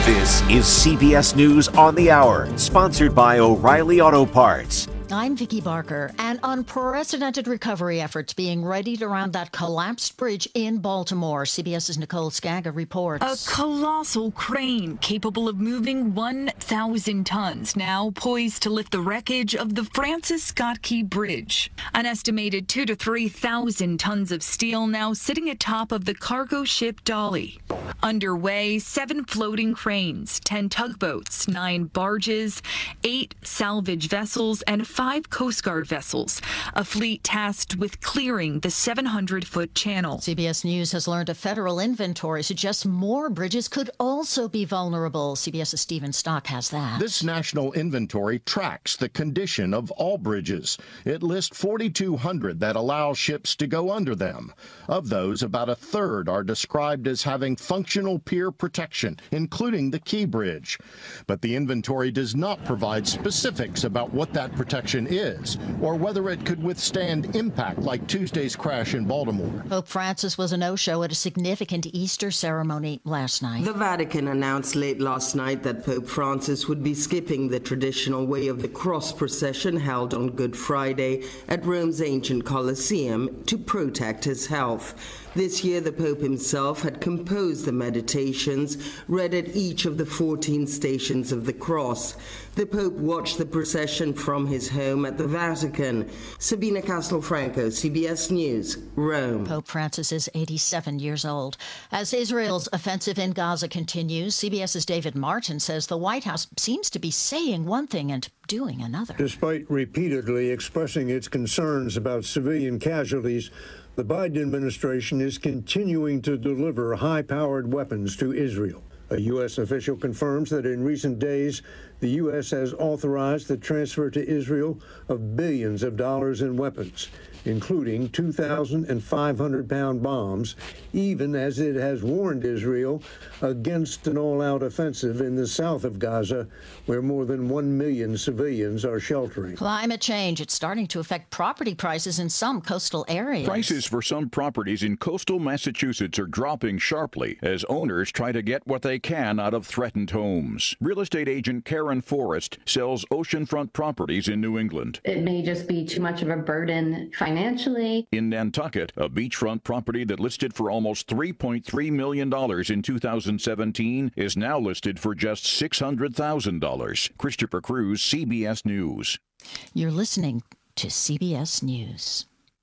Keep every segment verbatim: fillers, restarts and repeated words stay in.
This is C B S News on the Hour, sponsored by O'Reilly Auto Parts. I'm Vicki Barker, and unprecedented recovery efforts being readied around that collapsed bridge in Baltimore. CBS's Nicole Skaga reports. A colossal crane capable of moving one thousand tons, now poised to lift the wreckage of the Francis Scott Key Bridge. An estimated two to three thousand tons of steel now sitting atop of the cargo ship Dolly. Underway, seven floating cranes, ten tugboats, nine barges, eight salvage vessels, and five Coast Guard vessels, a fleet tasked with clearing the seven hundred foot channel. C B S News has learned a federal inventory suggests more bridges could also be vulnerable. CBS's Stephen Stock has that. This national inventory tracks the condition of all bridges. It lists forty-two hundred that allow ships to go under them. Of those, about a third are described as having functional pier protection, including the Key Bridge. But the inventory does not provide specifics about what that protection is, or whether it could withstand impact like Tuesday's crash in Baltimore. Pope Francis was a no-show at a significant Easter ceremony last night. The Vatican announced late last night that Pope Francis would be skipping the traditional Way of the Cross procession held on Good Friday at Rome's ancient Colosseum to protect his health. This year, the Pope himself had composed the meditations read at each of the fourteen stations of the cross. The Pope watched the procession from his home at the Vatican. Sabina Castelfranco, C B S News, Rome. Pope Francis is eighty-seven years old. As Israel's offensive in Gaza continues, CBS's David Martin says the White House seems to be saying one thing and doing another. Despite repeatedly expressing its concerns about civilian casualties, the Biden administration is continuing to deliver high-powered weapons to Israel. A U S official confirms that in recent days, the U S has authorized the transfer to Israel of billions of dollars in weapons, including two thousand five hundred pound bombs, even as it has warned Israel against an all-out offensive in the south of Gaza, where more than one million civilians are sheltering. Climate change, it's starting to affect property prices in some coastal areas. Prices for some properties in coastal Massachusetts are dropping sharply as owners try to get what they can out of threatened homes. Real estate agent Karen Forrest sells oceanfront properties in New England. It may just be too much of a burden financially. In Nantucket, a beachfront property that listed for almost three point three million dollars in two thousand seventeen is now listed for just six hundred thousand dollars. Christopher Cruz, C B S News. You're listening to C B S News.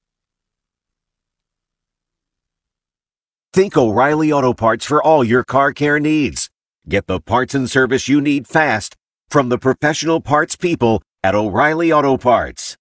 Think O'Reilly Auto Parts for all your car care needs. Get the parts and service you need fast from the professional parts people at O'Reilly Auto Parts.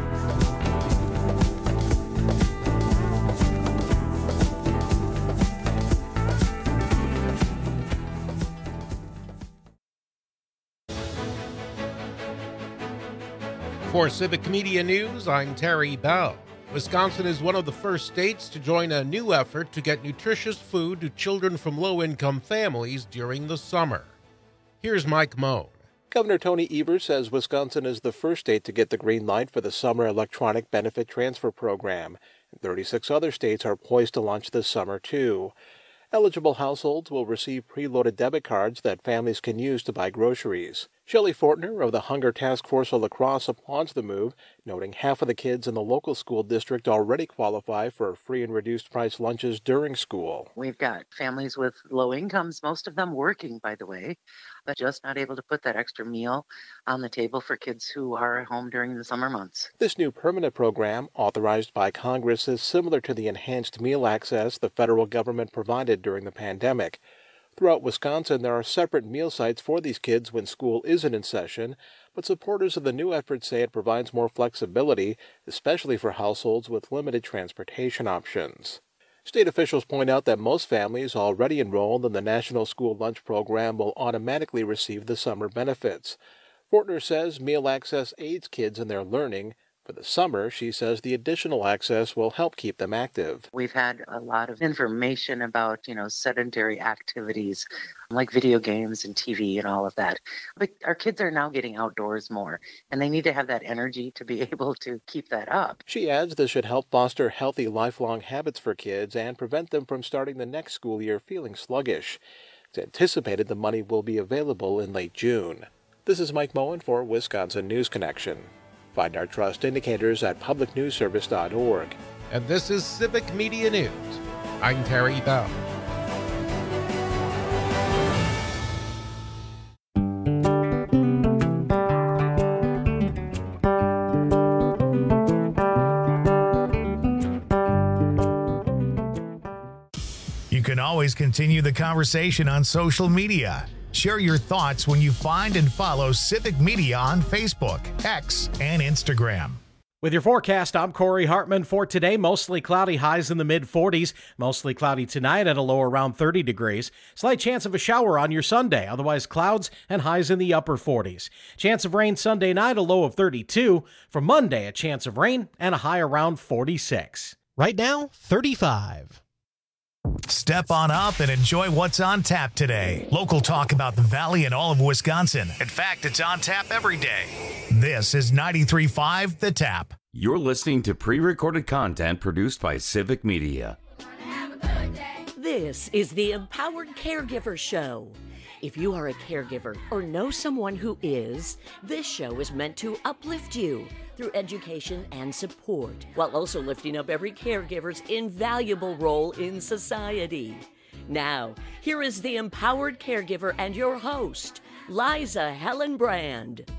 For Civic Media News, I'm Terry Bell. Wisconsin is one of the first states to join a new effort to get nutritious food to children from low-income families during the summer. Here's Mike Moan. Governor Tony Evers says Wisconsin is the first state to get the green light for the Summer Electronic Benefit Transfer Program. thirty-six other states are poised to launch this summer, too. Eligible households will receive preloaded debit cards that families can use to buy groceries. Shelley Fortner of the Hunger Task Force of La Crosse applauds the move, noting half of the kids in the local school district already qualify for free and reduced price lunches during school. We've got families with low incomes, most of them working, by the way, but just not able to put that extra meal on the table for kids who are at home during the summer months. This new permanent program, authorized by Congress, is similar to the enhanced meal access the federal government provided during the pandemic. Throughout Wisconsin, there are separate meal sites for these kids when school isn't in session, but supporters of the new effort say it provides more flexibility, especially for households with limited transportation options. State officials point out that most families already enrolled in the National School Lunch Program will automatically receive the summer benefits. Fortner says meal access aids kids in their learning. For the summer, she says the additional access will help keep them active. We've had a lot of information about, you know, sedentary activities like video games and T V and all of that. But our kids are now getting outdoors more, and they need to have that energy to be able to keep that up. She adds this should help foster healthy lifelong habits for kids and prevent them from starting the next school year feeling sluggish. It's anticipated the money will be available in late June. This is Mike Moen for Wisconsin News Connection. Find our trust indicators at public news service dot org. And this is Civic Media News. I'm Terry Bell. You can always continue the conversation on social media. Share your thoughts when you find and follow Civic Media on Facebook, X, and Instagram. With your forecast, I'm Corey Hartman. For today, mostly cloudy, highs in the mid forties. Mostly cloudy tonight at a low around thirty degrees. Slight chance of a shower on your Sunday, otherwise clouds and highs in the upper forties. Chance of rain Sunday night, a low of thirty-two. For Monday, a chance of rain and a high around forty-six. Right now, thirty-five. Step on up and enjoy what's on tap today. Local talk about the Valley and all of Wisconsin. In fact, it's on tap every day. This is ninety-three point five The Tap. You're listening to pre-recorded content produced by Civic Media. This is the Empowered Caregiver Show. If you are a caregiver or know someone who is, this show is meant to uplift you through education and support, while also lifting up every caregiver's invaluable role in society. Now, here is the Empowered Caregiver and your host, Liza Hellenbrand.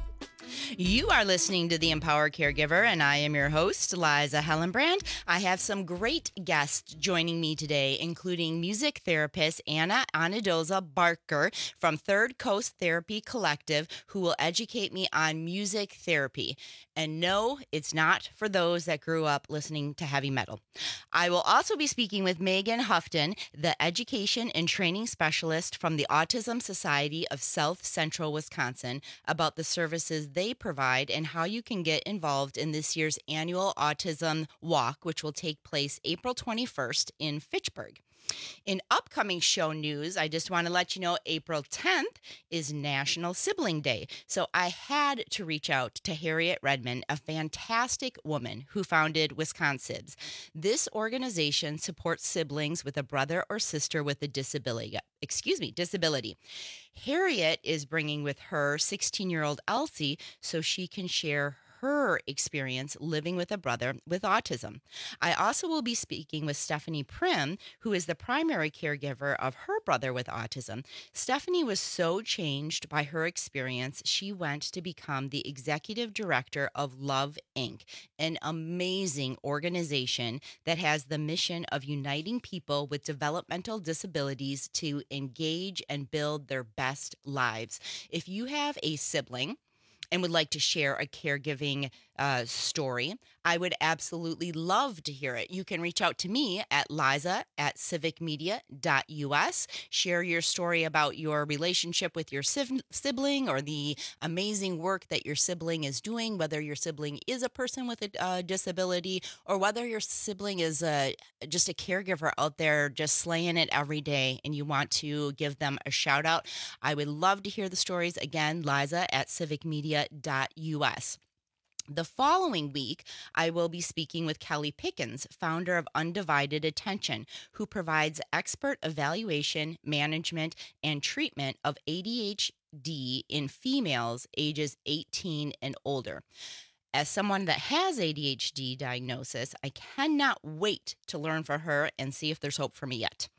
You are listening to The Empowered Caregiver, and I am your host, Liza Hellenbrand. I have some great guests joining me today, including music therapist Anna Anadoza Barker from Third Coast Therapy Collective, who will educate me on music therapy. And no, it's not for those that grew up listening to heavy metal. I will also be speaking with Megan Houghton, the education and training specialist from the Autism Society of South Central Wisconsin, about the services they provide and how you can get involved in this year's annual Autism Walk, which will take place April twenty-first in Fitchburg. In upcoming show news, I just want to let you know April tenth is National Sibling Day. So I had to reach out to Harriet Redmond, a fantastic woman who founded Wisconsibs. This organization supports siblings with a brother or sister with a disability. Excuse me, disability. Harriet is bringing with her sixteen-year-old Elsie so she can share her experience living with a brother with autism. I also will be speaking with Stephanie Prim, who is the primary caregiver of her brother with autism. Stephanie was so changed by her experience, she went to become the executive director of Love Incorporated, an amazing organization that has the mission of uniting people with developmental disabilities to engage and build their best lives. If you have a sibling and would like to share a caregiving uh, story, I would absolutely love to hear it. You can reach out to me at Liza at civic media dot U S. Share your story about your relationship with your sibling or the amazing work that your sibling is doing, whether your sibling is a person with a uh, disability or whether your sibling is a, just a caregiver out there just slaying it every day and you want to give them a shout out. I would love to hear the stories. Again, Liza at civic media dot U S. The following week, I will be speaking with Kelly Pickens, founder of Undivided Attention, who provides expert evaluation, management, and treatment of A D H D in females ages eighteen and older. As someone that has A D H D diagnosis, I cannot wait to learn from her and see if there's hope for me yet.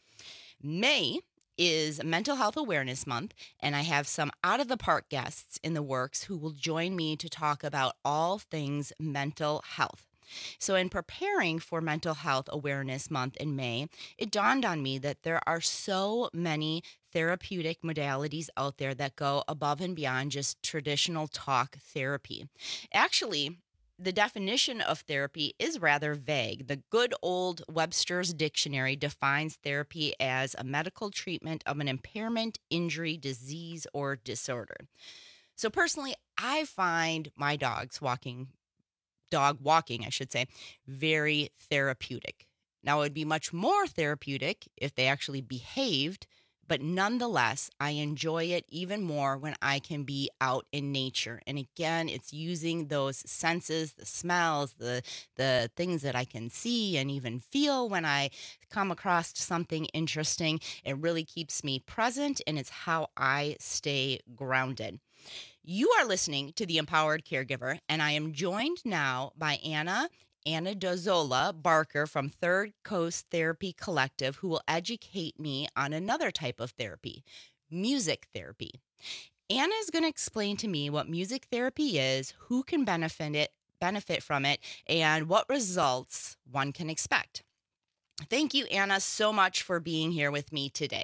May is Mental Health Awareness Month, and I have some out-of-the-park guests in the works who will join me to talk about all things mental health. So in preparing for Mental Health Awareness Month in May, it dawned on me that there are so many therapeutic modalities out there that go above and beyond just traditional talk therapy. Actually, the definition of therapy is rather vague. The good old Webster's Dictionary defines therapy as a medical treatment of an impairment, injury, disease, or disorder. So personally, I find my dogs walking, dog walking, I should say, very therapeutic. Now, it would be much more therapeutic if they actually behaved But nonetheless, I enjoy it even more when I can be out in nature. And again, it's using those senses, the smells, the the things that I can see and even feel when I come across something interesting. It really keeps me present, and it's how I stay grounded. You are listening to The Empowered Caregiver, and I am joined now by Anna Anadozola Barker from Third Coast Therapy Collective, who will educate me on another type of therapy, music therapy. Anna is going to explain to me what music therapy is, who can benefit it, benefit from it, and what results one can expect. Thank you, Anna, so much for being here with me today.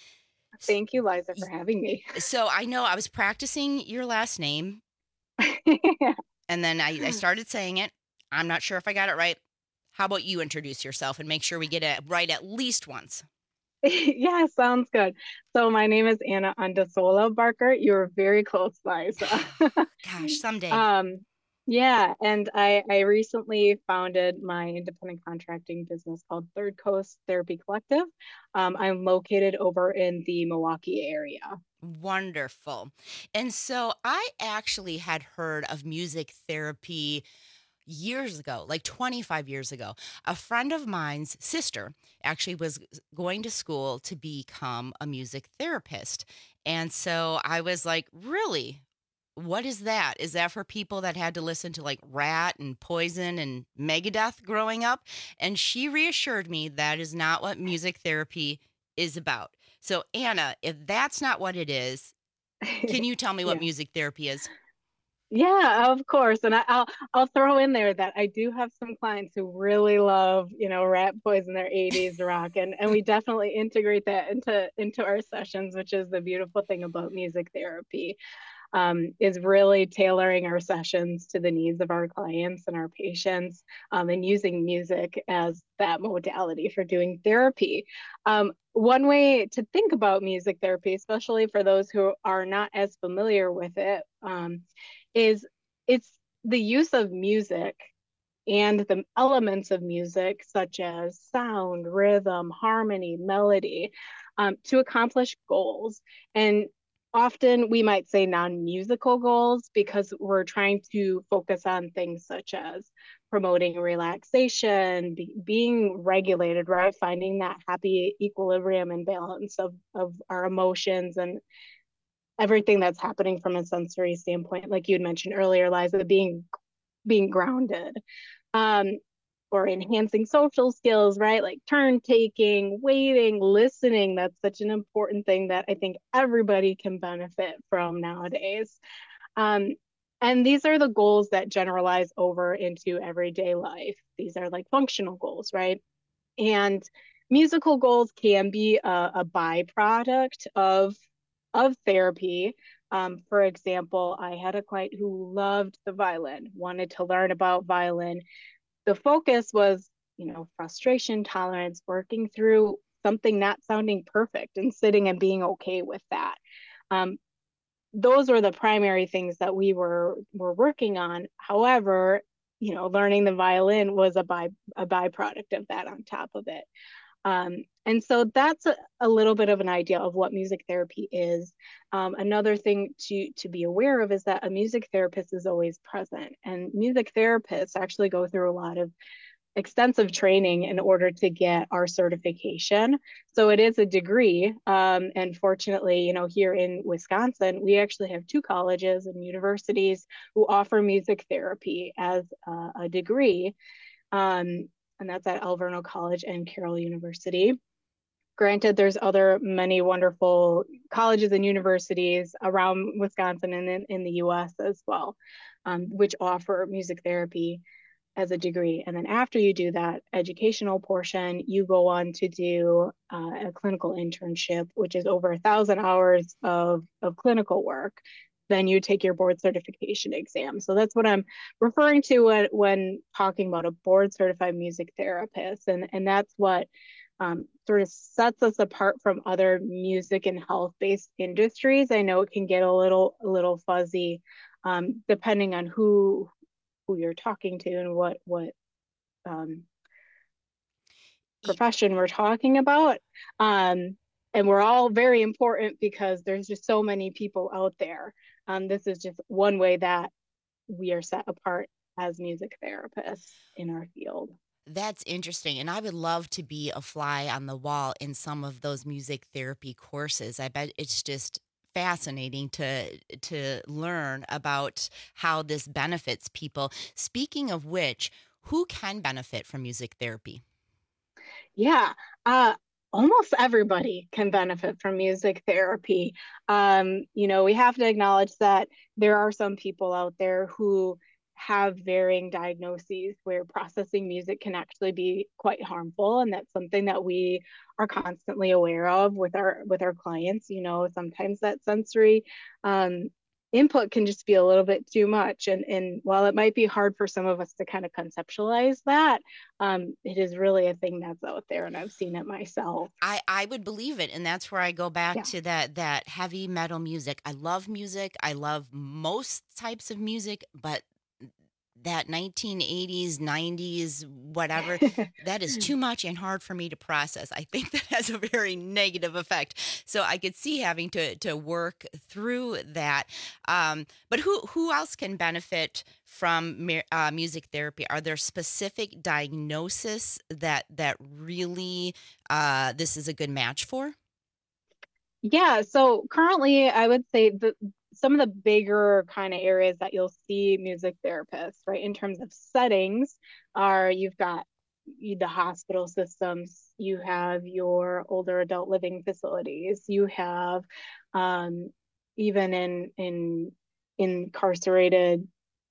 Thank you, Liza, for having me. So I know I was practicing your last name, yeah. and then I, I started saying it. I'm not sure if I got it right. How about you introduce yourself and make sure we get it right at least once? Yeah, sounds good. So my name is Anna Anadozola Barker. You're very close, Liza. Gosh, someday. Um, yeah, and I, I recently founded my independent contracting business called Third Coast Therapy Collective. Um, I'm located over in the Milwaukee area. Wonderful. And so I actually had heard of music therapy years ago, like twenty-five years ago. A friend of mine's sister actually was going to school to become a music therapist. And so I was like, really? What is that? Is that for people that had to listen to like Rat and Poison and Megadeth growing up? And she reassured me that is not what music therapy is about. So Anna, if that's not what it is, can you tell me what Yeah. music therapy is? Yeah, of course. And I, I'll I'll throw in there that I do have some clients who really love, you know, Rat Poison, their eighties rock, and and we definitely integrate that into into our sessions, which is the beautiful thing about music therapy. Um, is really tailoring our sessions to the needs of our clients and our patients, um, and using music as that modality for doing therapy. Um, one way to think about music therapy, especially for those who are not as familiar with it, um, is it's the use of music and the elements of music, such as sound, rhythm, harmony, melody, um, to accomplish goals. And often we might say non-musical goals because we're trying to focus on things such as promoting relaxation, be, being regulated, right? Finding that happy equilibrium and balance of, of our emotions and everything that's happening from a sensory standpoint, like you had mentioned earlier, Liza, being being grounded, um, or enhancing social skills, right? Like turn taking, waiting, listening. That's such an important thing that I think everybody can benefit from nowadays. Um, and these are the goals that generalize over into everyday life. These are like functional goals, right? And musical goals can be a, a byproduct of of therapy. Um, for example, I had a client who loved the violin, wanted to learn about violin. The focus was, you know, frustration tolerance, working through something not sounding perfect and sitting and being okay with that. Um, those were the primary things that we were were working on. However, you know, learning the violin was a by a byproduct of that on top of it. Um, and so that's a, a little bit of an idea of what music therapy is. Um, another thing to, to be aware of is that a music therapist is always present, and music therapists actually go through a lot of extensive training in order to get our certification. So it is a degree. Um, and fortunately, you know, here in Wisconsin, we actually have two colleges and universities who offer music therapy as a, a degree. Um, and that's at Alverno College and Carroll University. Granted, there's other many wonderful colleges and universities around Wisconsin and in, in the U S as well, um, which offer music therapy as a degree. And then after you do that educational portion, you go on to do uh, a clinical internship, which is over a thousand hours of, of clinical work. Then you take your board certification exam. So that's what I'm referring to when, when talking about a board certified music therapist. And, and that's what um, sort of sets us apart from other music and health-based industries. I know it can get a little, a little fuzzy um, depending on who, who you're talking to and what, what um, profession we're talking about. Um, and we're all very important because there's just so many people out there. Um, this is just one way that we are set apart as music therapists in our field. That's interesting. And I would love to be a fly on the wall in some of those music therapy courses. I bet it's just fascinating to to learn about how this benefits people. Speaking of which, who can benefit from music therapy? Yeah, uh, almost everybody can benefit from music therapy. Um, you know, we have to acknowledge that there are some people out there who have varying diagnoses where processing music can actually be quite harmful, and that's something that we are constantly aware of with our with our clients. You know, sometimes that sensory um, input can just be a little bit too much, and and while it might be hard for some of us to kind of conceptualize that, um, it is really a thing that's out there, and I've seen it myself. I, I would believe it, and that's where I go back Yeah. to that that heavy metal music. I love music. I love most types of music, but that nineteen eighties, nineties, whatever, that is too much and hard for me to process. I think that has a very negative effect. So I could see having to to work through that. Um, but who who else can benefit from mu- uh, music therapy? Are there specific diagnoses that that really uh, this is a good match for? Yeah, so currently I would say the some of the bigger kind of areas that you'll see music therapists, right, in terms of settings are you've got the hospital systems, you have your older adult living facilities, you have um, even in in incarcerated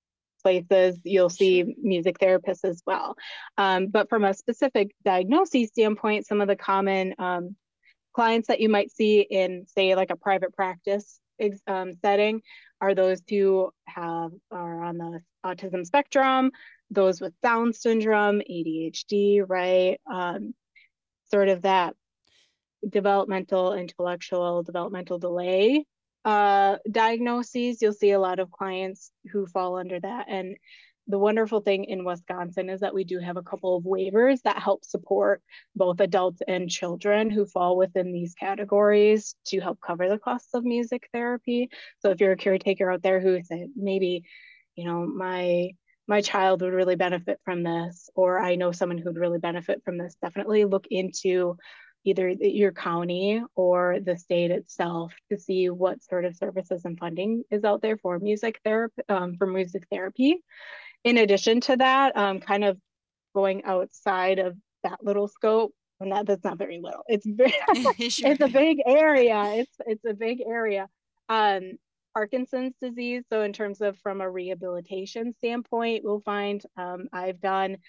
places, you'll see music therapists as well. Um, but from a specific diagnosis standpoint, some of the common um, clients that you might see in, say, like a private practice um, setting are those who have are on the autism spectrum, those with Down syndrome, A D H D, right? Um, sort of that developmental, intellectual, developmental delay uh, diagnoses. You'll see a lot of clients who fall under that. And the wonderful thing in Wisconsin is that we do have a couple of waivers that help support both adults and children who fall within these categories to help cover the costs of music therapy. So if you're a caretaker out there who said, maybe, you know, my my child would really benefit from this, or I know someone who'd really benefit from this, definitely look into either your county or the state itself to see what sort of services and funding is out there for music therapy, um, for music therapy. In addition to that, um, kind of going outside of that little scope, and that that's not very little. It's very, Sure. it's a big area. It's it's a big area. Um, Parkinson's disease. So in terms of from a rehabilitation standpoint, we'll find um, I've done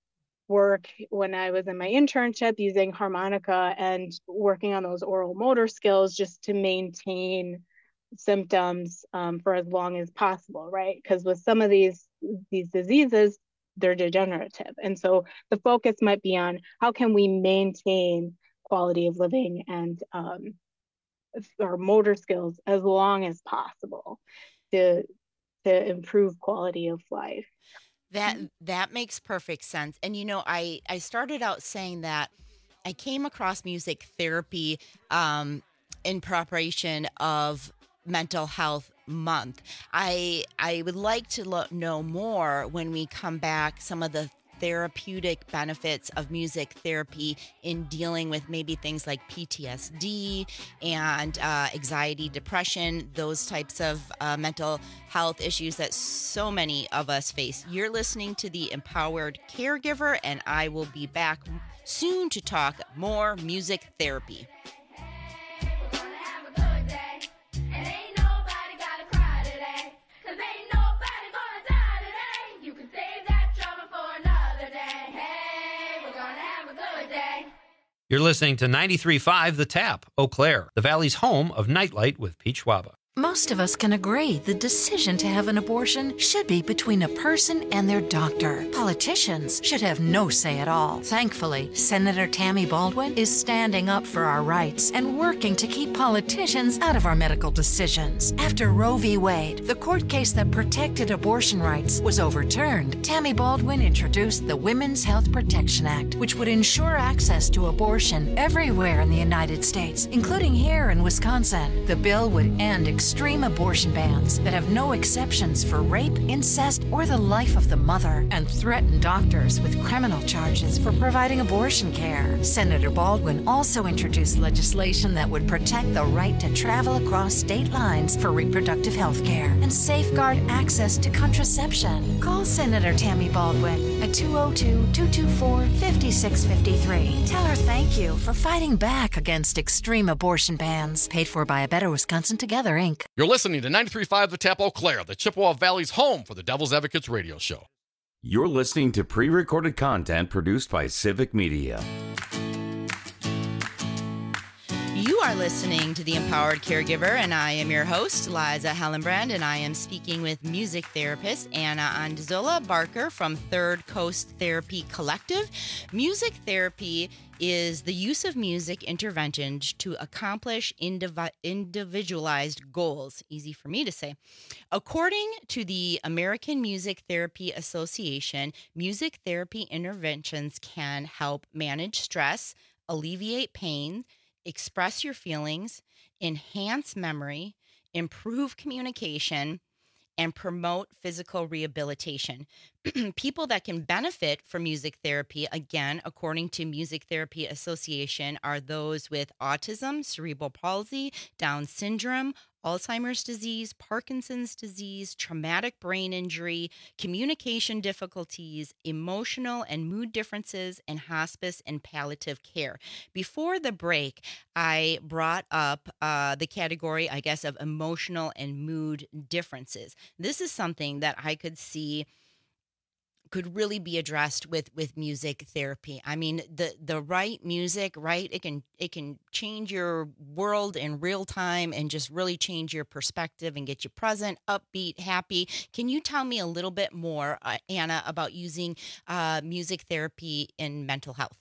work when I was in my internship using harmonica and working on those oral motor skills just to maintain symptoms um, for as long as possible, right? Because with some of these these diseases, they're degenerative. And so the focus might be on how can we maintain quality of living and um, our motor skills as long as possible to to improve quality of life. That that makes perfect sense. And you know, I I started out saying that I came across music therapy um, in preparation of Mental Health Month. I I would like to lo- know more when we come back some of the therapeutic benefits of music therapy in dealing with maybe things like P T S D and uh, anxiety, depression, those types of uh, mental health issues that so many of us face. You're listening to The Empowered Caregiver, and I will be back soon to talk more music therapy. You're listening to ninety-three point five The Tap, Eau Claire, the Valley's home of Nightlight with Pete Schwaba. Most of us can agree the decision to have an abortion should be between a person and their doctor. Politicians should have no say at all. Thankfully, Senator Tammy Baldwin is standing up for our rights and working to keep politicians out of our medical decisions. After Roe v. Wade, the court case that protected abortion rights, was overturned, Tammy Baldwin introduced the Women's Health Protection Act, which would ensure access to abortion everywhere in the United States, including here in Wisconsin. The bill would end extreme abortion bans that have no exceptions for rape, incest, or the life of the mother, and threaten doctors with criminal charges for providing abortion care. Senator Baldwin also introduced legislation that would protect the right to travel across state lines for reproductive health care and safeguard access to contraception. Call Senator Tammy Baldwin at two oh two, two two four, five six five three. Tell her thank you for fighting back against extreme abortion bans. Paid for by A Better Wisconsin Together, Incorporated. You're listening to ninety-three point five The Tap Eau Claire, the Chippewa Valley's home for the Devil's Advocates radio show. You're listening to pre-recorded content produced by Civic Media. You are listening to The Empowered Caregiver, and I am your host, Liza Hellenbrand, and I am speaking with music therapist Anna Andazola Barker from Third Coast Therapy Collective. Music therapy is the use of music interventions to accomplish indiv- individualized goals. Easy for me to say. According to the American Music Therapy Association, music therapy interventions can help manage stress, alleviate pain, express your feelings, enhance memory, improve communication, and promote physical rehabilitation. People that can benefit from music therapy, again, according to Music Therapy Association, are those with autism, cerebral palsy, Down syndrome, Alzheimer's disease, Parkinson's disease, traumatic brain injury, communication difficulties, emotional and mood differences, and hospice and palliative care. Before the break, I brought up uh, the category, I guess, of emotional and mood differences. This is something that I could see could really be addressed with with music therapy. I mean, the the right music, right? It can it can change your world in real time and just really change your perspective and get you present, upbeat, happy. Can you tell me a little bit more, uh, Anna, about using uh, music therapy in mental health?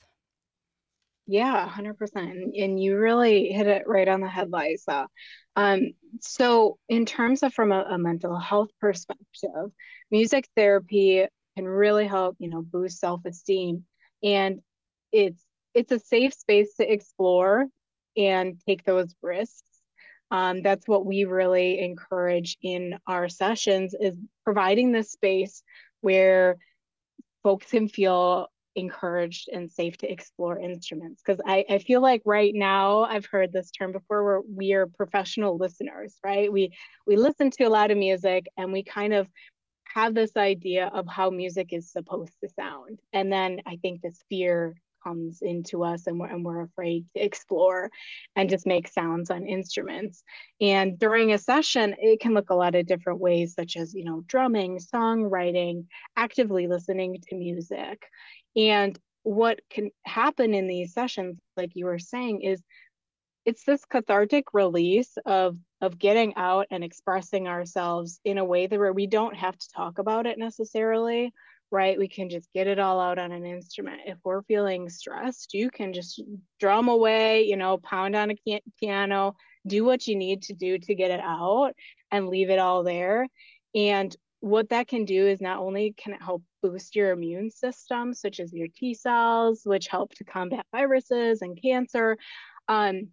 Yeah, one hundred percent. And you really hit it right on the head, Liza. Um, so in terms of from a, a mental health perspective, music therapy can really help, you know, boost self-esteem. And it's it's a safe space to explore and take those risks. Um, that's what we really encourage in our sessions, is providing this space where folks can feel encouraged and safe to explore instruments. Because I, I feel like right now, I've heard this term before, where we are professional listeners, right? We we listen to a lot of music and we kind of have this idea of how music is supposed to sound. And then I think this fear comes into us, and we're, and we're afraid to explore and just make sounds on instruments. And during a session, it can look a lot of different ways, such as, you know, drumming, songwriting, actively listening to music. And what can happen in these sessions, like you were saying, is it's this cathartic release of of getting out and expressing ourselves in a way that where we don't have to talk about it necessarily, right? We can just get it all out on an instrument. If we're feeling stressed, you can just drum away, you know, pound on a piano, do what you need to do to get it out and leave it all there. And what that can do is not only can it help boost your immune system, such as your T cells, which help to combat viruses and cancer, um,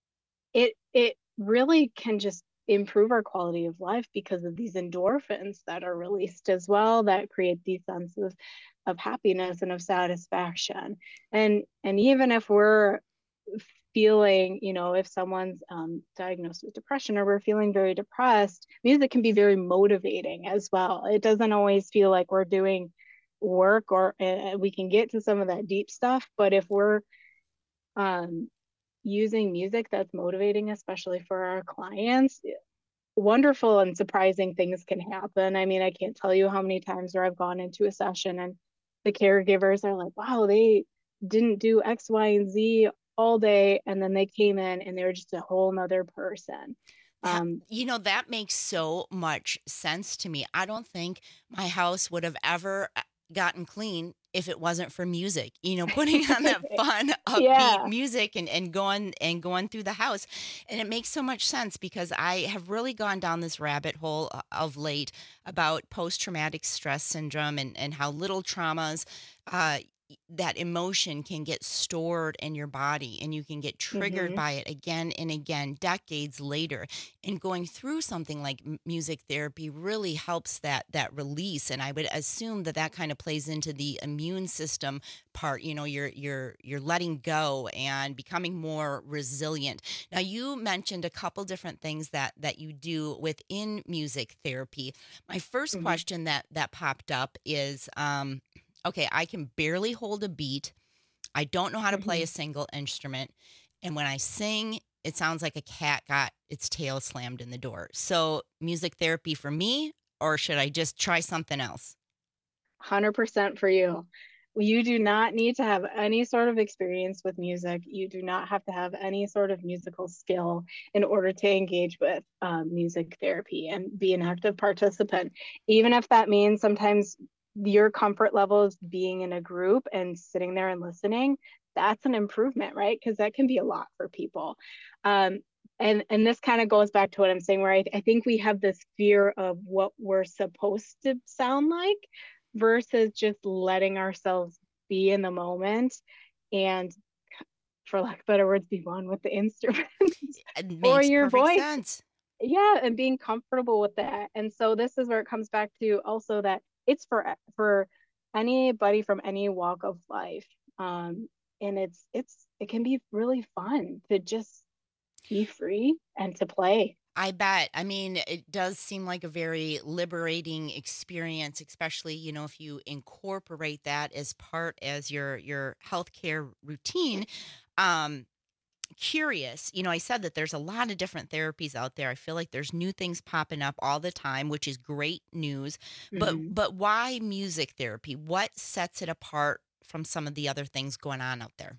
it it really can just improve our quality of life because of these endorphins that are released as well, that create these senses of happiness and of satisfaction. And and even if we're feeling, you know, if someone's um, diagnosed with depression, or we're feeling very depressed, music can be very motivating as well. It doesn't always feel like we're doing work, or uh, we can get to some of that deep stuff. But if we're um, using music that's motivating, especially for our clients, wonderful and surprising things can happen. I mean, I can't tell you how many times where I've gone into a session and the caregivers are like, wow, they didn't do X, Y, and Z all day, and then they came in and they were just a whole nother person. Um, you know, that makes so much sense to me. I don't think my house would have ever gotten clean if it wasn't for music, you know, putting on that fun, upbeat Yeah. music and, and going and going through the house. And it makes so much sense because I have really gone down this rabbit hole of late about post-traumatic stress syndrome and, and how little traumas, uh, that emotion can get stored in your body and you can get triggered Mhm. by it again and again decades later. And going through something like m- music therapy really helps that that release. And I would assume that that kind of plays into the immune system part. You know, you're you're you're letting go and becoming more resilient. Now, you mentioned a couple different things that that you do within music therapy. My 1st Mhm. question that that popped up is, um, okay, I can barely hold a beat. I don't know how to play Mhm. a single instrument. And when I sing, it sounds like a cat got its tail slammed in the door. So, music therapy for me, or should I just try something else? one hundred percent for you. You do not need to have any sort of experience with music. You do not have to have any sort of musical skill in order to engage with um, music therapy and be an active participant. Even if that means sometimes your comfort level is being in a group and sitting there and listening, that's an improvement, right? Because that can be a lot for people. Um, and and this kind of goes back to what I'm saying, where I, I think we have this fear of what we're supposed to sound like versus just letting ourselves be in the moment and, for lack of better words, be one with the instrument It or makes your perfect voice. sense. Yeah, and being comfortable with that. And so this is where it comes back to also that it's for for anybody from any walk of life. Um, and it's it's it can be really fun to just be free and to play. I bet. I mean, it does seem like a very liberating experience, especially, you know, if you incorporate that as part as your your healthcare routine. Um, curious, you know, I said that there's a lot of different therapies out there. I feel like there's new things popping up all the time, which is great news. But Mhm. but why music therapy? What sets it apart from some of the other things going on out there?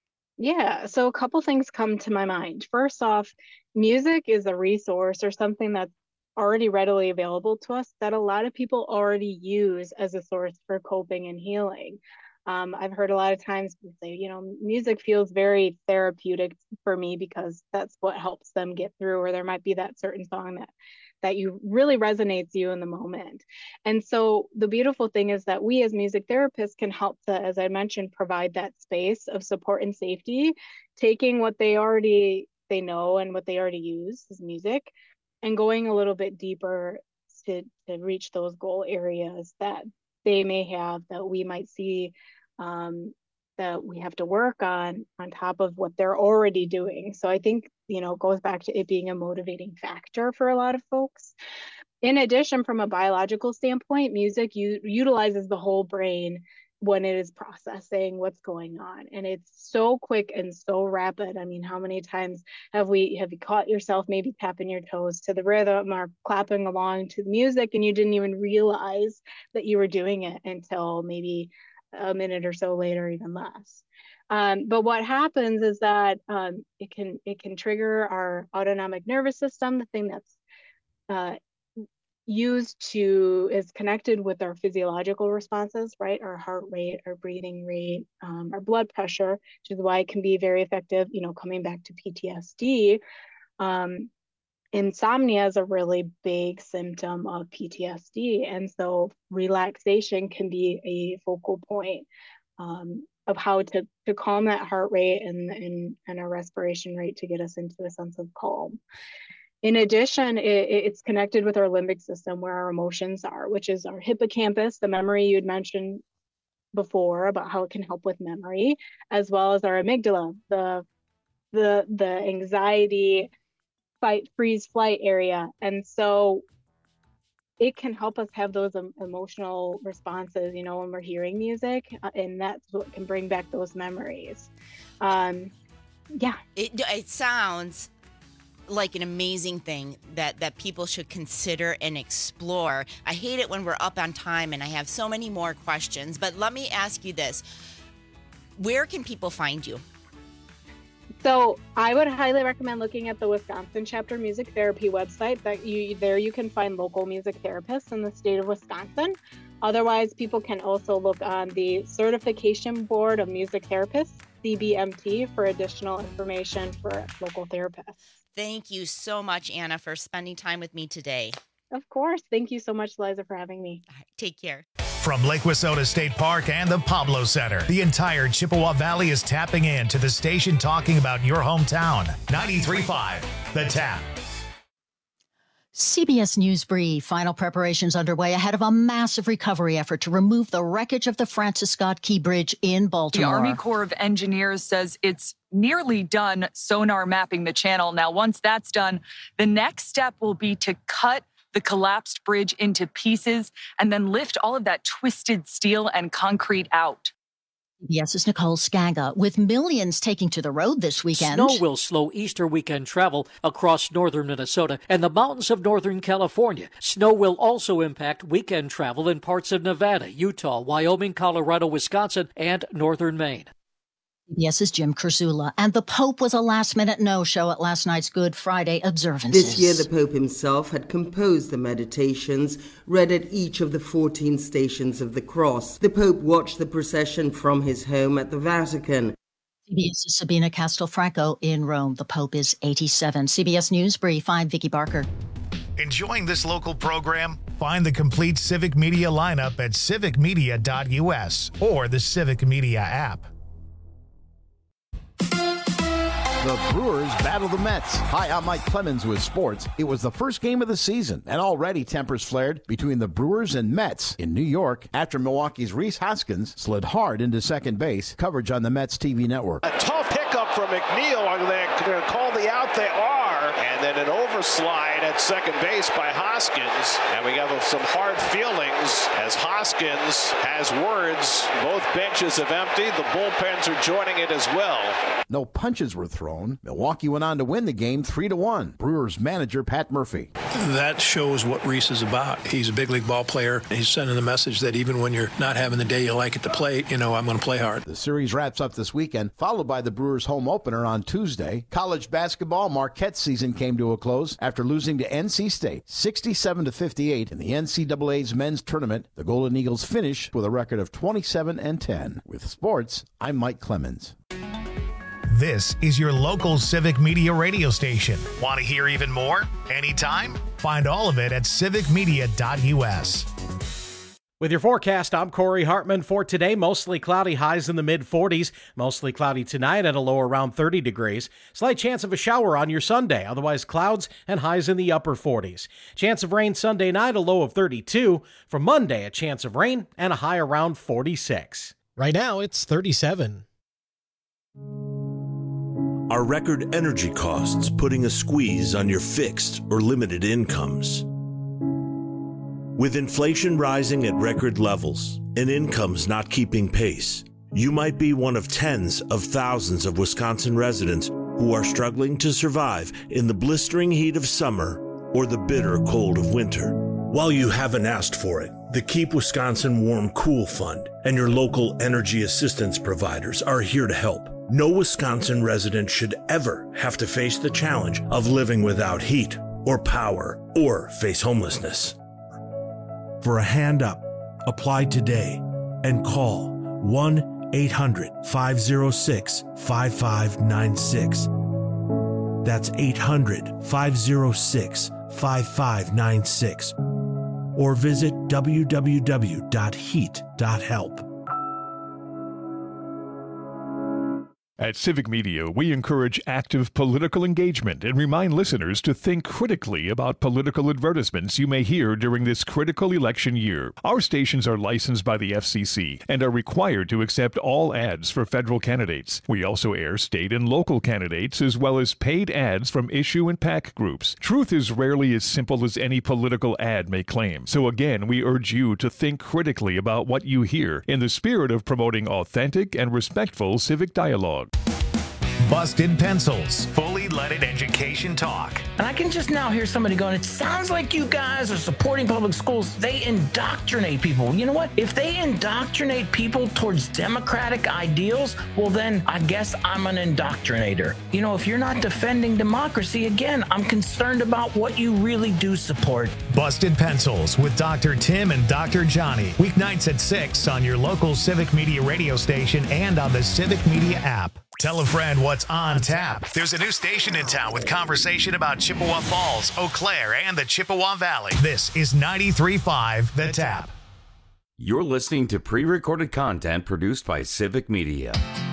Yeah, so a couple things come to my mind. First off, music is a resource or something that's already readily available to us that a lot of people already use as a source for coping and healing. Um, I've heard a lot of times people say, you know, music feels very therapeutic for me because that's what helps them get through, or there might be that certain song that that you really resonates you in the moment. And so the beautiful thing is that we as music therapists can help to, as I mentioned, provide that space of support and safety, taking what they already they know and what they already use as music and going a little bit deeper to to reach those goal areas that they may have that we might see um, that we have to work on on top of what they're already doing. So I think, you know, it goes back to it being a motivating factor for a lot of folks. In addition, from a biological standpoint, music u- utilizes the whole brain when it is processing what's going on, and it's so quick and so rapid. I mean, how many times have we have you caught yourself maybe tapping your toes to the rhythm or clapping along to the music and you didn't even realize that you were doing it until maybe a minute or so later, even less. Um, but what happens is that um, it can it can trigger our autonomic nervous system, the thing that's uh, used to is connected with our physiological responses, right? Our heart rate, our breathing rate, um, our blood pressure, which is why it can be very effective. You know, coming back to P T S D, um, insomnia is a really big symptom of P T S D, and so relaxation can be a focal point um, of how to to calm that heart rate and and and our respiration rate to get us into a sense of calm. In addition, it, it's connected with our limbic system where our emotions are, which is our hippocampus, the memory you'd mentioned before about how it can help with memory, as well as our amygdala, the the the anxiety, fight, freeze, flight area. And so it can help us have those um, emotional responses, you know, when we're hearing music, uh, and that's what can bring back those memories. Um, yeah. It, it sounds like an amazing thing that that people should consider and explore. I hate it when we're up on time and I have so many more questions, but let me ask you this. Where can people find you? So I would highly recommend looking at the Wisconsin Chapter Music Therapy website. That you there you can find local music therapists in the state of Wisconsin. Otherwise, people can also look on the Certification Board of Music Therapists, C B M T, for additional information for local therapists. Thank you so much, Anna, for spending time with me today. Of course. Thank you so much, Liza, for having me. All right, take care. From Lake Wissota State Park and the Pablo Center, the entire Chippewa Valley is tapping in to the station talking about your hometown. ninety-three point five, The Tap. C B S News Brief. Final preparations underway ahead of a massive recovery effort to remove the wreckage of the Francis Scott Key Bridge in Baltimore. The Army Corps of Engineers says it's nearly done sonar mapping the channel. Now, once that's done, the next step will be to cut the collapsed bridge into pieces and then lift all of that twisted steel and concrete out. CBS's Nicole Skaga. With millions taking to the road this weekend. Snow will slow Easter weekend travel across northern Minnesota and the mountains of northern California. Snow will also impact weekend travel in parts of Nevada, Utah, Wyoming, Colorado, Wisconsin, and northern Maine. CBS's Jim Kurzula. And the Pope was a last-minute no-show at last night's Good Friday observances. This year, the Pope himself had composed the meditations read at each of the fourteen stations of the cross. The Pope watched the procession from his home at the Vatican. CBS's Sabina Castelfranco in Rome. The Pope is eighty-seven. C B S News Brief. I'm Vicki Barker. Enjoying this local program? Find the complete Civic Media lineup at civic media dot u s or the Civic Media app. The Brewers battle the Mets. Hi, I'm Mike Clemens with sports. It was the first game of the season, and already tempers flared between the Brewers and Mets in New York after Milwaukee's Rhys Hoskins slid hard into second base. Coverage on the Mets T V network. A tough hiccup from McNeil. Are they going to call the out? They are. And then an overslide at second base by Hoskins. And we have some hard feelings as Hoskins has words. Both benches have emptied. The bullpens are joining it as well. No punches were thrown. Milwaukee went on to win the game three to one. Brewers manager Pat Murphy. That shows what Rhys is about. He's a big league ball player. He's sending the message that even when you're not having the day you like at the plate, you know, I'm going to play hard. The series wraps up this weekend, followed by the Brewers home opener on Tuesday. College basketball Marquette's season came to a close after losing to N C State sixty-seven to fifty-eight in the N C double A's men's tournament. The Golden Eagles finish with a record of twenty-seven and ten. With sports, I'm Mike Clemens. This is your local Civic Media radio station. Want to hear even more? Anytime? Find all of it at civic media dot u s. With your forecast, I'm Corey Hartman. For today, mostly cloudy, highs in the mid forties. Mostly cloudy tonight at a low around thirty degrees. Slight chance of a shower on your Sunday. Otherwise, clouds and highs in the upper forties. Chance of rain Sunday night, a low of thirty-two. For Monday, a chance of rain and a high around forty-six. Right now, it's thirty-seven. Are record energy costs putting a squeeze on your fixed or limited incomes? With inflation rising at record levels and incomes not keeping pace, you might be one of tens of thousands of Wisconsin residents who are struggling to survive in the blistering heat of summer or the bitter cold of winter. While you haven't asked for it, the Keep Wisconsin Warm Cool Fund and your local energy assistance providers are here to help. No Wisconsin resident should ever have to face the challenge of living without heat or power or face homelessness. For a hand up, apply today and call one eight hundred five oh six five five nine six. That's eight hundred five oh six five five nine six. Or visit w w w dot heat dot help. At Civic Media, we encourage active political engagement and remind listeners to think critically about political advertisements you may hear during this critical election year. Our stations are licensed by the F C C and are required to accept all ads for federal candidates. We also air state and local candidates as well as paid ads from issue and PAC groups. Truth is rarely as simple as any political ad may claim. So again, we urge you to think critically about what you hear in the spirit of promoting authentic and respectful civic dialogue. Busted Pencils, fully leaded education talk. And I can just now hear somebody going, it sounds like you guys are supporting public schools. They indoctrinate people. You know what? If they indoctrinate people towards democratic ideals, well, then I guess I'm an indoctrinator. You know, if you're not defending democracy, again, I'm concerned about what you really do support. Busted Pencils with Doctor Tim and Doctor Johnny. Weeknights at six on your local Civic Media radio station and on the Civic Media app. Tell a friend what's on tap. There's a new station in town with conversation about Chippewa Falls, Eau Claire, and the Chippewa Valley. This is ninety-three point five The Tap. You're listening to pre-recorded content produced by Civic Media.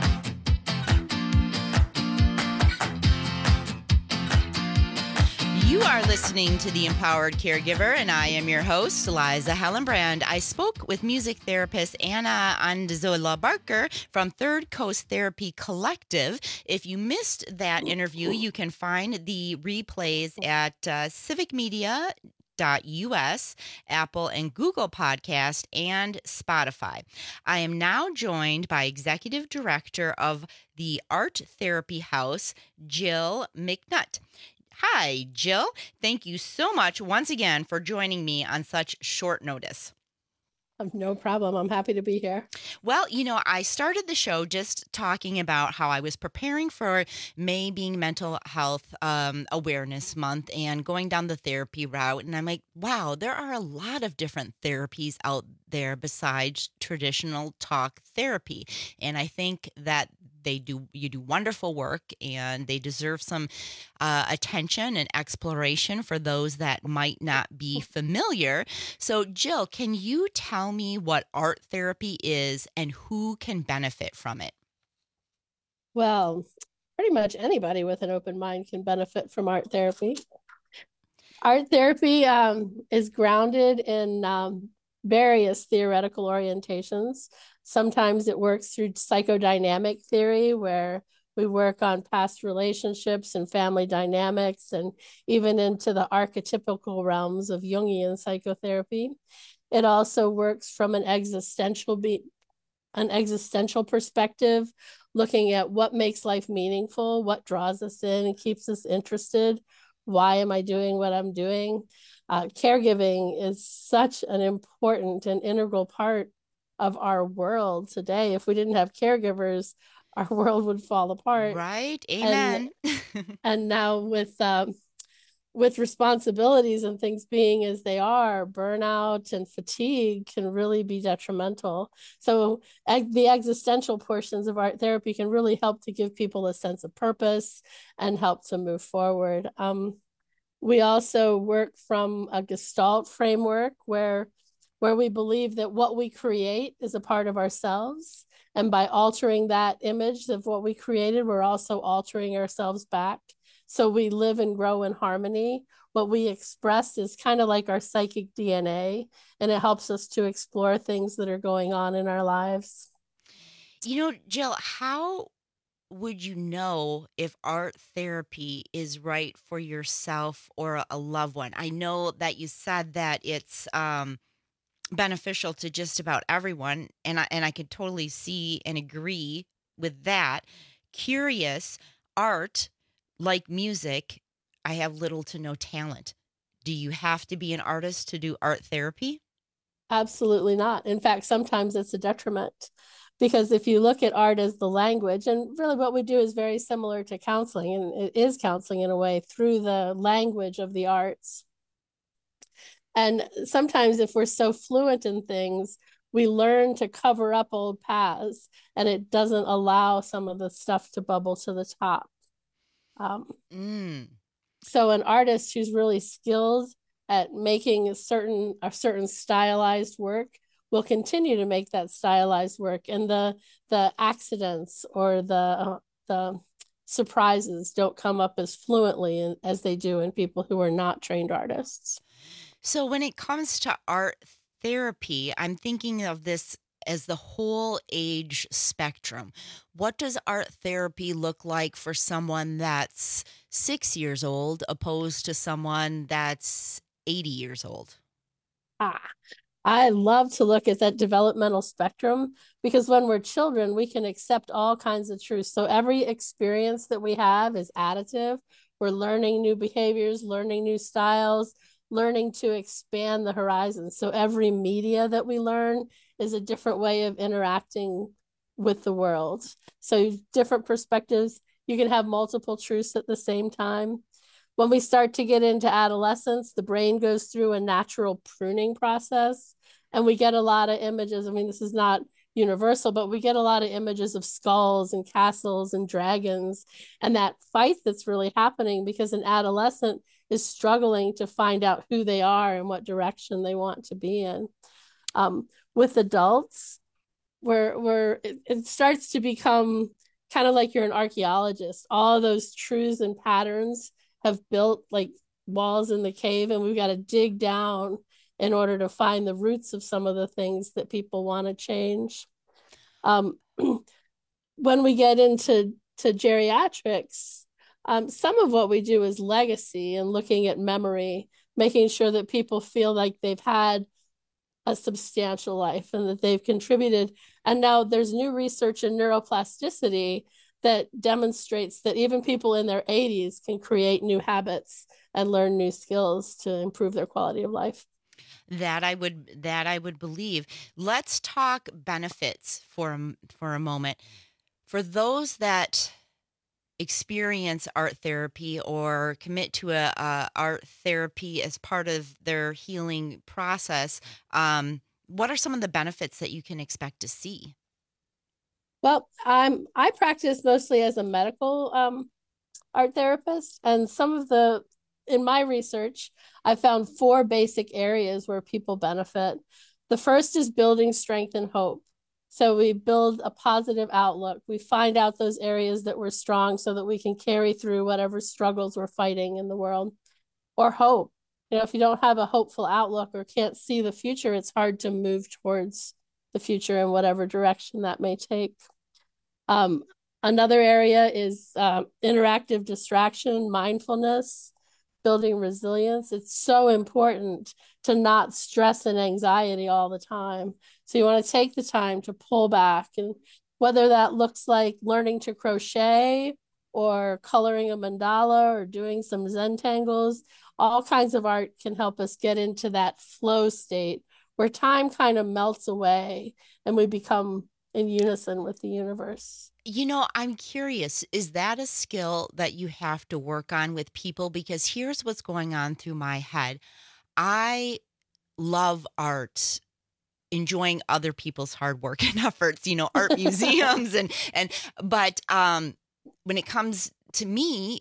You are listening to The Empowered Caregiver, and I am your host, Liza Hellenbrand. I spoke with music therapist Anna Andazola Barker from Third Coast Therapy Collective. If you missed that interview, you can find the replays at uh, civic media dot U S, Apple and Google Podcast, and Spotify. I am now joined by Executive Director of the Art Therapy House, Jill McNutt. Hi, Jill. Thank you so much once again for joining me on such short notice. No problem. I'm happy to be here. Well, you know, I started the show just talking about how I was preparing for May being Mental Health um, Awareness Month and going down the therapy route. And I'm like, wow, there are a lot of different therapies out there besides traditional talk therapy. And I think that They do you do wonderful work, and they deserve some uh, attention and exploration for those that might not be familiar. So, Jill, can you tell me what art therapy is and who can benefit from it? Well, pretty much anybody with an open mind can benefit from art therapy. Art therapy um, is grounded in um, various theoretical orientations. Sometimes it works through psychodynamic theory, where we work on past relationships and family dynamics, and even into the archetypical realms of Jungian psychotherapy. It also works from an existential be- an existential perspective, looking at what makes life meaningful, what draws us in and keeps us interested. Why am I doing what I'm doing? Uh, caregiving is such an important and integral part of our world today. If we didn't have caregivers, our world would fall apart. Right. Amen. And, and now with um, with responsibilities and things being as they are, burnout and fatigue can really be detrimental. So eg- the existential portions of art therapy can really help to give people a sense of purpose and help to move forward. Um, we also work from a Gestalt framework where where we believe that what we create is a part of ourselves. And by altering that image of what we created, we're also altering ourselves back. So we live and grow in harmony. What we express is kind of like our psychic D N A, and it helps us to explore things that are going on in our lives. You know, Jill, how would you know if art therapy is right for yourself or a loved one? I know that you said that it's um, beneficial to just about everyone, and I, and I could totally see and agree with that. Curious, art, like music, I have little to no talent. Do you have to be an artist to do art therapy? Absolutely not. In fact, sometimes it's a detriment, because if you look at art as the language, and really what we do is very similar to counseling, and it is counseling in a way through the language of the arts. And sometimes if we're so fluent in things, we learn to cover up old paths, and it doesn't allow some of the stuff to bubble to the top. Um, mm. So an artist who's really skilled at making a certain a certain stylized work will continue to make that stylized work, and the the accidents or the uh, the surprises don't come up as fluently in, as they do in people who are not trained artists. So when it comes to art therapy, I'm thinking of this as the whole age spectrum. What does art therapy look like for someone that's six years old opposed to someone that's eighty years old? Ah, I love to look at that developmental spectrum, because when we're children, we can accept all kinds of truths. So every experience that we have is additive. We're learning new behaviors, learning new styles, learning to expand the horizon. So every media that we learn is a different way of interacting with the world. So different perspectives. You can have multiple truths at the same time. When we start to get into adolescence, the brain goes through a natural pruning process, and we get a lot of images. I mean, this is not universal, but we get a lot of images of skulls and castles and dragons, and that fight that's really happening because an adolescent is struggling to find out who they are and what direction they want to be in. Um, with adults, where where it, it starts to become kind of like you're an archaeologist. All those truths and patterns have built like walls in the cave, and we've got to dig down in order to find the roots of some of the things that people want to change. Um, when we get into to geriatrics, um, some of what we do is legacy and looking at memory, making sure that people feel like they've had a substantial life and that they've contributed. And now there's new research in neuroplasticity that demonstrates that even people in their eighties can create new habits and learn new skills to improve their quality of life. That I would that I would believe. Let's talk benefits for a, for a moment. For those that experience art therapy or commit to a, a art therapy as part of their healing process, um, what are some of the benefits that you can expect to see? Well, I'm I practice mostly as a medical um, art therapist, and some of the in my research, I found four basic areas where people benefit. The first is building strength and hope. So we build a positive outlook. We find out those areas that we're strong so that we can carry through whatever struggles we're fighting in the world. Or hope. You know, if you don't have a hopeful outlook or can't see the future, it's hard to move towards the future in whatever direction that may take. Um, another area is uh, interactive distraction, mindfulness, building resilience. It's so important to not stress and anxiety all the time. So you want to take the time to pull back, and whether that looks like learning to crochet or coloring a mandala or doing some Zentangles, all kinds of art can help us get into that flow state where time kind of melts away and we become in unison with the universe. You know, I'm curious, is that a skill that you have to work on with people? Because here's what's going on through my head. I love art, enjoying other people's hard work and efforts, you know, art museums and, and, but um, when it comes to me,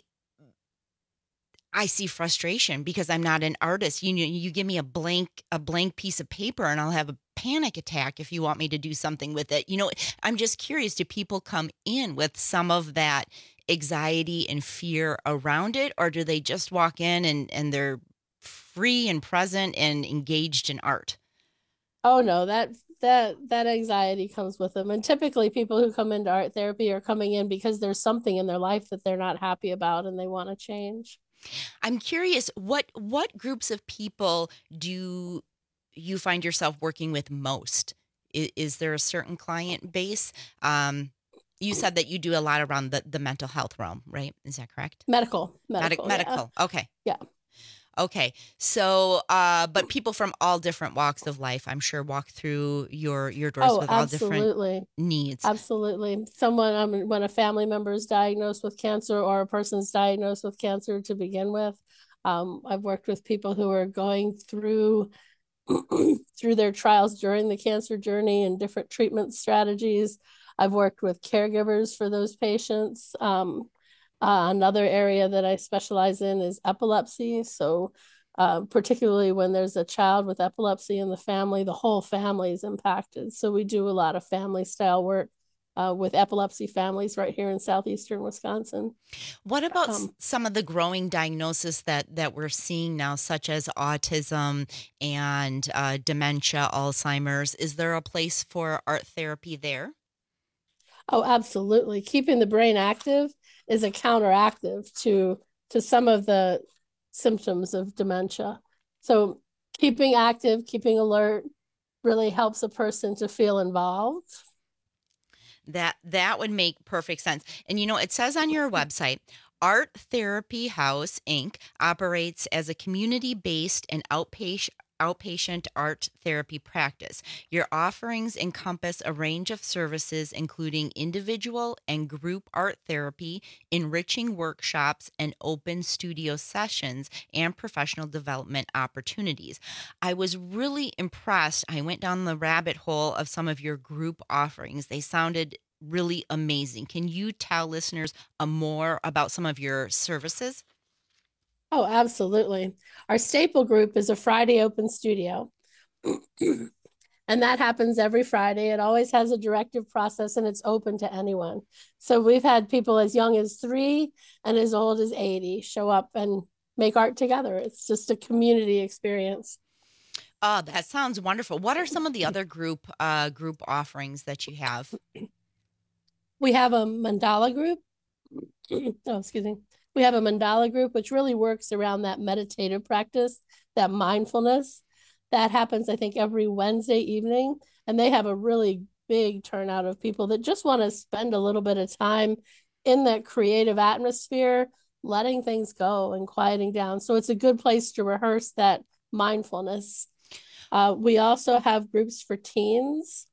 I see frustration because I'm not an artist. You know, you give me a blank, a blank piece of paper and I'll have a panic attack if you want me to do something with it. You know, I'm just curious, do people come in with some of that anxiety and fear around it, or do they just walk in and, and they're free and present and engaged in art? Oh no, that that that anxiety comes with them. And typically people who come into art therapy are coming in because there's something in their life that they're not happy about and they want to change. I'm curious, what what groups of people do you find yourself working with most? Is, is there a certain client base? Um, you said that you do a lot around the, the mental health realm, right? Is that correct? Medical. Medical. Medi- medical. Yeah. Okay. Yeah. Okay. So, uh, but people from all different walks of life, I'm sure, walk through your, your doors Oh, with all absolutely. different needs. Absolutely. Someone, um, when a family member is diagnosed with cancer or a person's diagnosed with cancer to begin with, um, I've worked with people who are going through through their trials during the cancer journey and different treatment strategies. I've worked with caregivers for those patients. Um, uh, another area that I specialize in is epilepsy. So uh, particularly when there's a child with epilepsy in the family, the whole family is impacted. So we do a lot of family style work uh, with epilepsy families right here in southeastern Wisconsin. What about Um, s- some of the growing diagnoses that, that we're seeing now, such as autism and uh, dementia, Alzheimer's? Is there a place for art therapy there? Oh, absolutely. Keeping the brain active is a counteractive to to some of the symptoms of dementia. So keeping active, keeping alert, really helps a person to feel involved. That that would make perfect sense. And you know, it says on your website, Art Therapy House, Incorporated operates as a community-based and outpatient outpatient art therapy practice. Your offerings encompass a range of services, including individual and group art therapy, enriching workshops, and open studio sessions and professional development opportunities. I was really impressed. I went down the rabbit hole of some of your group offerings. They sounded really amazing. Can you tell listeners uh, more about some of your services? Oh, absolutely. Our staple group is a Friday open studio. And that happens every Friday. It always has a directive process and it's open to anyone. So we've had people as young as three and as old as eighty show up and make art together. It's just a community experience. Oh, that sounds wonderful. What are some of the other group uh, group offerings that you have? We have a mandala group. Oh, excuse me. We have a mandala group, which really works around that meditative practice, that mindfulness. That happens, I think, every Wednesday evening. And they have a really big turnout of people that just want to spend a little bit of time in that creative atmosphere, letting things go and quieting down. So it's a good place to rehearse that mindfulness. Uh, we also have groups for teens.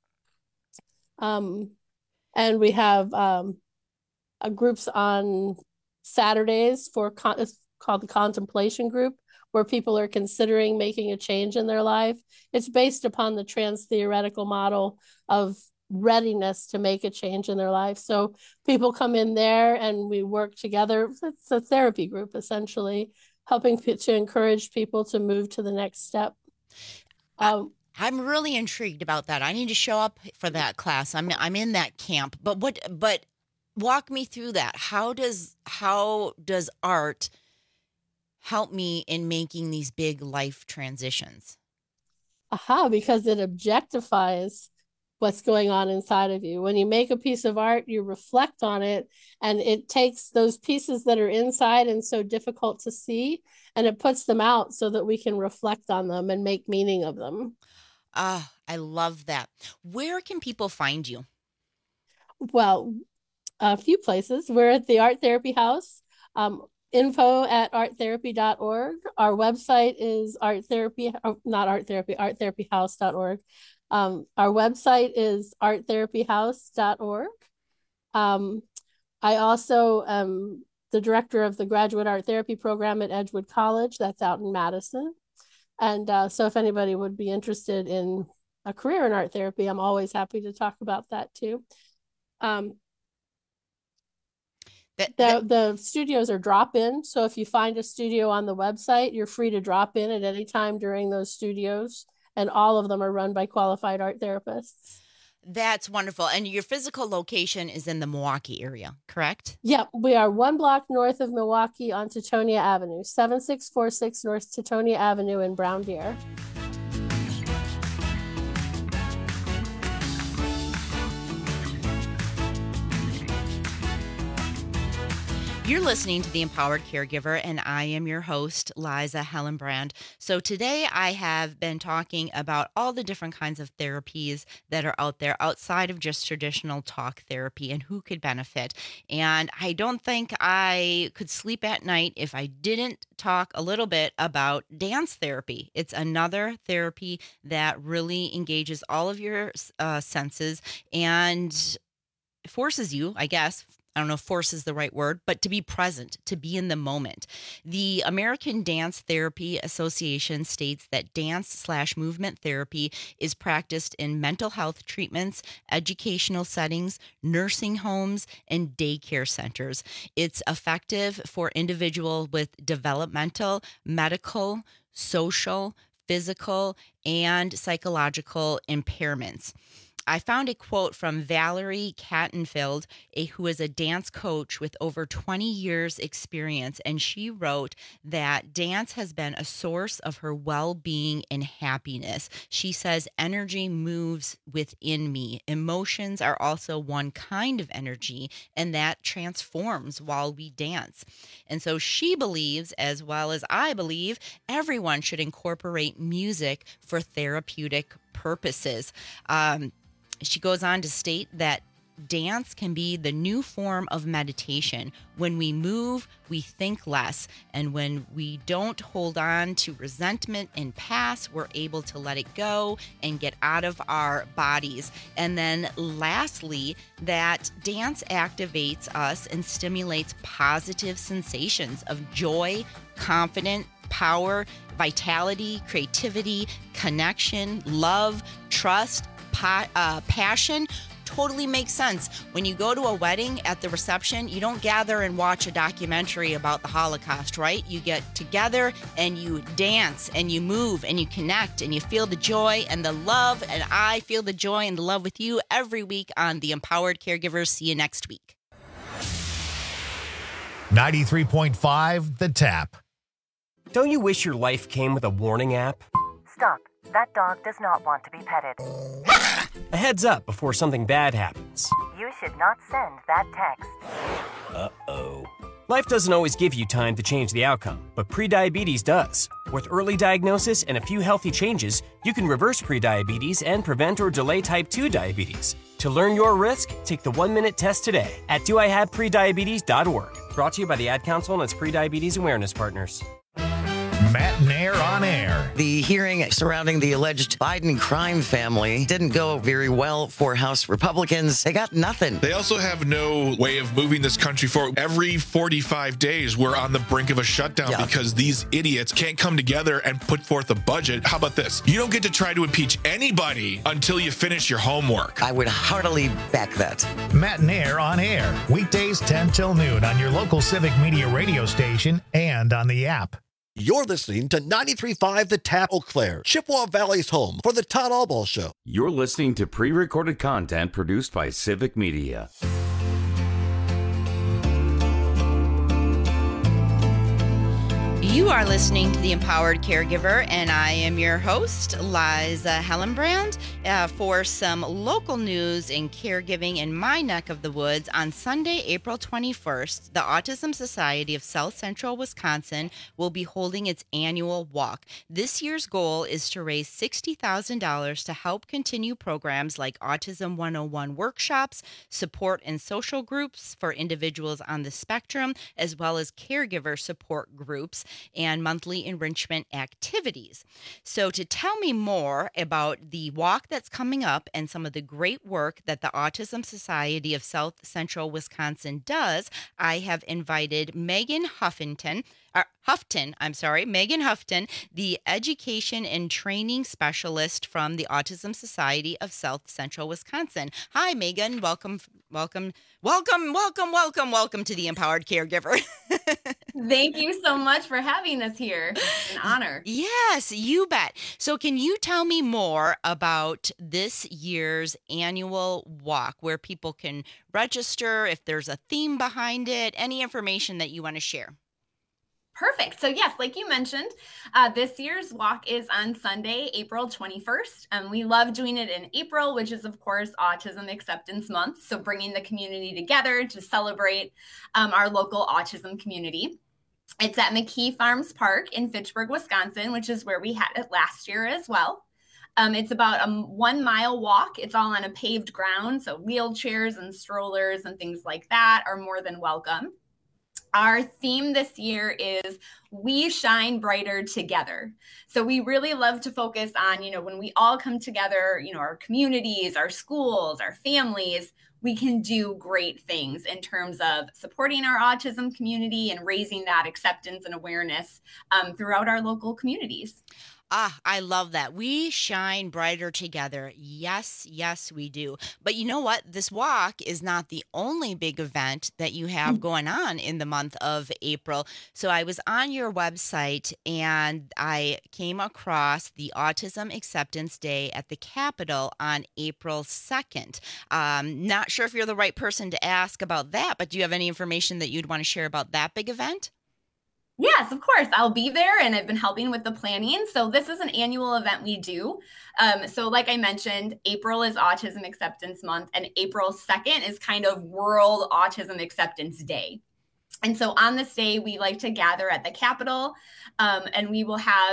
Um, and we have um, uh, groups on Saturdays for con- it's called the Contemplation Group, where people are considering making a change in their life. It's based upon the trans-theoretical model of readiness to make a change in their life. So people come in there and we work together. It's a therapy group, essentially, helping p- to encourage people to move to the next step. Um, I'm really intrigued about that. I need to show up for that class. I'm I'm in that camp. But what but walk me through that. How does how does art help me in making these big life transitions? Aha, because it objectifies what's going on inside of you. When you make a piece of art, you reflect on it, and it takes those pieces that are inside and so difficult to see, and it puts them out so that we can reflect on them and make meaning of them. Ah, I love that. Where can people find you? Well, a few places. We're at the Art Therapy House, um, info at art therapy dot org. Our website is art therapy, oh, not art therapy, art therapy house dot org. Um, our website is art therapy house dot org. Um, I also am the director of the Graduate Art Therapy program at Edgewood College. That's out in Madison. And uh, so if anybody would be interested in a career in art therapy, I'm always happy to talk about that too. Um, That, the, that, the studios are drop-in. So if you find a studio on the website, you're free to drop in at any time during those studios. And all of them are run by qualified art therapists. that's wonderful. And your physical location is in the Milwaukee area, correct? Yep. We are one block north of Milwaukee on Teutonia Avenue, seven six four six North Teutonia Avenue in Brown Deer. You're listening to The Empowered Caregiver, and I am your host, Liza Hellenbrand. So today I have been talking about all the different kinds of therapies that are out there outside of just traditional talk therapy and who could benefit. And I don't think I could sleep at night if I didn't talk a little bit about dance therapy. It's another therapy that really engages all of your uh, senses and forces you, I guess, I don't know if force is the right word, but to be present, to be in the moment. The American Dance Therapy Association states that dance slash movement therapy is practiced in mental health treatments, educational settings, nursing homes, and daycare centers. It's effective for individuals with developmental, medical, social, physical, and psychological impairments. I found a quote from Valerie Kattenfield, a, who is a dance coach with over twenty years experience, and she wrote that dance has been a source of her well-being and happiness. She says, energy moves within me. Emotions are also one kind of energy, and that transforms while we dance. And so she believes, as well as I believe, everyone should incorporate music for therapeutic purposes. Um, she goes on to state that dance can be the new form of meditation. When we move, we think less. And when we don't hold on to resentment and past, we're able to let it go and get out of our bodies. And then lastly, that dance activates us and stimulates positive sensations of joy, confidence, power, vitality, creativity, connection, love, trust, pa- uh, passion. Totally makes sense. When you go to a wedding, at the reception, you don't gather and watch a documentary about the Holocaust, right? You get together and you dance and you move and you connect and you feel the joy and the love. And I feel the joy and the love with you every week on The Empowered Caregivers. See you next week. ninety-three point five The Tap. Don't you wish your life came with a warning app? Stop. That dog does not want to be petted. A heads up before something bad happens. You should not send that text. Uh-oh. Life doesn't always give you time to change the outcome, but prediabetes does. With early diagnosis and a few healthy changes, you can reverse prediabetes and prevent or delay type two diabetes. To learn your risk, take the one-minute test today at do I have prediabetes dot org. Brought to you by the Ad Council and its Prediabetes Awareness Partners. Matt Nair on air. The hearing surrounding the alleged Biden crime family didn't go very well for House Republicans. They got nothing. They also have no way of moving this country forward. Every forty-five days, we're on the brink of a shutdown yeah. because these idiots can't come together and put forth a budget. How about this? You don't get to try to impeach anybody until you finish your homework. I would heartily back that. Matt Nair on air. Weekdays ten till noon on your local Civic Media radio station and on the app. You're listening to ninety-three point five The Tap, Eau Claire, Chippewa Valley's home for the Todd Albaugh Show. You're listening to pre-recorded content produced by Civic Media. You are listening to The Empowered Caregiver, and I am your host, Liza Hellenbrand, uh, for some local news in caregiving in my neck of the woods. On Sunday, April twenty-first, the Autism Society of South Central Wisconsin will be holding its annual walk. This year's goal is to raise sixty thousand dollars to help continue programs like Autism one oh one workshops, support and social groups for individuals on the spectrum, as well as caregiver support groups and monthly enrichment activities. So to tell me more about the walk that's coming up and some of the great work that the Autism Society of South Central Wisconsin does, I have invited Megan Huffington, uh, Houghton, I'm sorry, Megan Houghton, the Education and Training Specialist from the Autism Society of South Central Wisconsin. Hi, Megan. Welcome, welcome, welcome, welcome, welcome, welcome to the Empowered Caregiver. Thank you so much for having us here. It's an honor. Yes, you bet. So can you tell me more about this year's annual walk, where people can register, if there's a theme behind it, any information that you want to share? Perfect. So yes, like you mentioned, uh, this year's walk is on Sunday, April twenty-first. And we love doing it in April, which is, of course, Autism Acceptance Month. So bringing the community together to celebrate um, our local autism community. It's at McKee Farms Park in Fitchburg, Wisconsin, which is where we had it last year as well. Um, it's about a one mile walk. It's all on a paved ground. So wheelchairs and strollers and things like that are more than welcome. Our theme this year is We Shine Brighter Together. So we really love to focus on, you know, when we all come together, you know, our communities, our schools, our families, we can do great things in terms of supporting our autism community and raising that acceptance and awareness um, throughout our local communities. Ah, I love that. We shine brighter together. Yes, yes, we do. But you know what? This walk is not the only big event that you have going on in the month of April. So I was on your website and I came across the Autism Acceptance Day at the Capitol on April second. Um, not sure if you're the right person to ask about that, but do you have any information that you'd want to share about that big event? Yes, of course. I'll be there, and I've been helping with the planning. So this is an annual event we do. Um, so like I mentioned, April is Autism Acceptance Month, and April second is kind of World Autism Acceptance Day. And so on this day, we like to gather at the Capitol, um, and we will have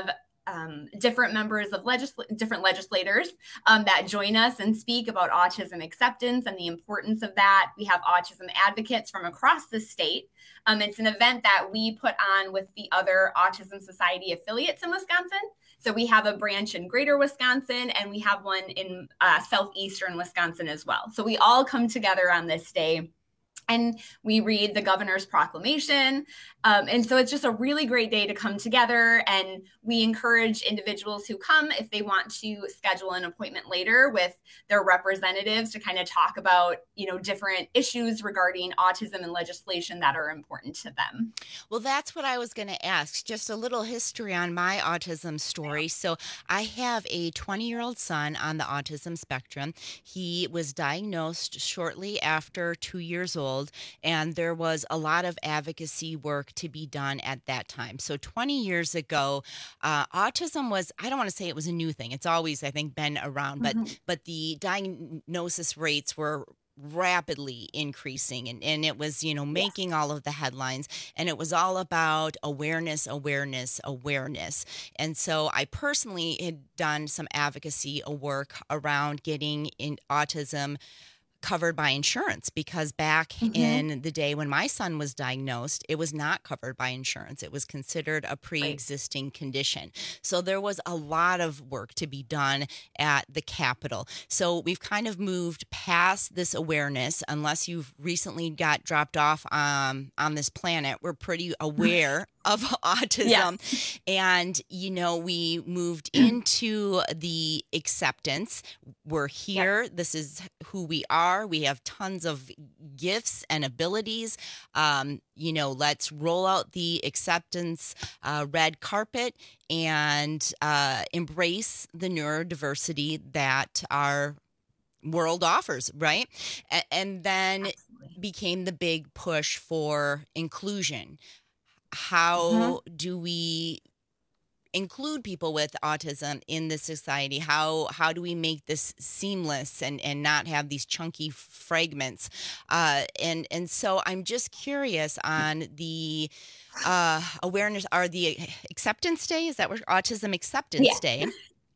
um, different members of legisl- different legislators um, that join us and speak about autism acceptance and the importance of that. We have autism advocates from across the state. Um, it's an event that we put on with the other Autism Society affiliates in Wisconsin. So we have a branch in Greater Wisconsin, and we have one in uh, Southeastern Wisconsin as well. So we all come together on this day, and we read the governor's proclamation. Um, and so it's just a really great day to come together. And we encourage individuals who come, if they want to schedule an appointment later with their representatives, to kind of talk about, you know, different issues regarding autism and legislation that are important to them. Well, that's what I was going to ask. Just a little history on my autism story. So I have a twenty-year-old son on the autism spectrum. He was diagnosed shortly after two years old, and there was a lot of advocacy work to be done at that time. So twenty years ago, uh, autism was, I don't want to say it was a new thing. It's always, I think, been around, but mm-hmm. but the diagnosis rates were rapidly increasing, and, and it was, you know, making yes. all of the headlines, and it was all about awareness, awareness, awareness. And so I personally had done some advocacy work around getting in autism covered by insurance, because back mm-hmm. in the day when my son was diagnosed, it was not covered by insurance. It was considered a pre-existing right. condition. So there was a lot of work to be done at the Capitol. So we've kind of moved past this awareness. Unless you've recently got dropped off um, on this planet, we're pretty aware of autism. Yeah. And, you know, we moved into the acceptance. We're here. Yeah. This is who we are. We have tons of gifts and abilities. Um, you know, let's roll out the acceptance uh, red carpet and uh, embrace the neurodiversity that our world offers, right? A- and then Absolutely. Became the big push for inclusion. How mm-hmm. do we include people with autism in the society? How how do we make this seamless and, and not have these chunky fragments? Uh, and and so I'm just curious on the uh, awareness, or the acceptance day. Is that what Autism Acceptance yeah. Day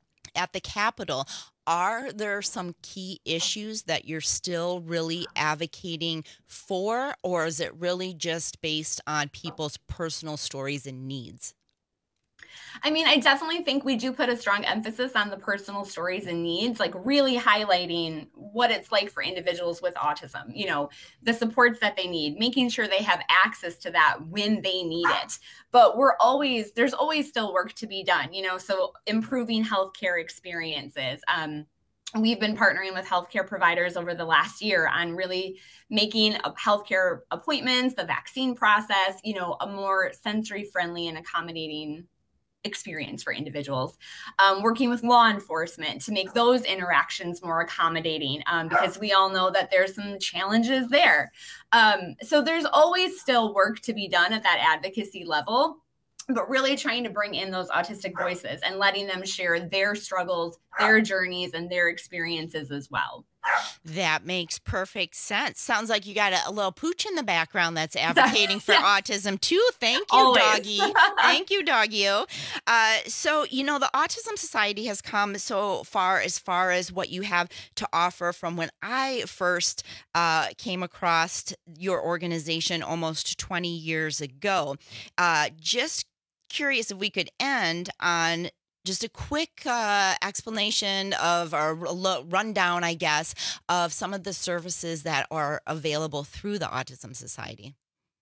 at the Capitol? Are there some key issues that you're still really advocating for, or is it really just based on people's personal stories and needs? I mean, I definitely think we do put a strong emphasis on the personal stories and needs, like really highlighting what it's like for individuals with autism, you know, the supports that they need, making sure they have access to that when they need it. But we're always, there's always still work to be done, you know, so improving healthcare experiences. Um, We've been partnering with healthcare providers over the last year on really making healthcare appointments, the vaccine process, you know, a more sensory friendly and accommodating experience for individuals. Um, working with law enforcement to make those interactions more accommodating, um, because we all know that there's some challenges there. Um, so there's always still work to be done at that advocacy level, but really trying to bring in those autistic voices and letting them share their struggles, their journeys, and their experiences as well. That makes perfect sense. Sounds like you got a, a little pooch in the background that's advocating for yeah. autism too. Thank you, Always. Doggy. Thank you, Doggy. Uh, so, you know, the Autism Society has come so far as far as what you have to offer from when I first uh, came across your organization almost twenty years ago. Uh, just curious if we could end on just a quick uh, explanation of, or rundown, I guess, of some of the services that are available through the Autism Society.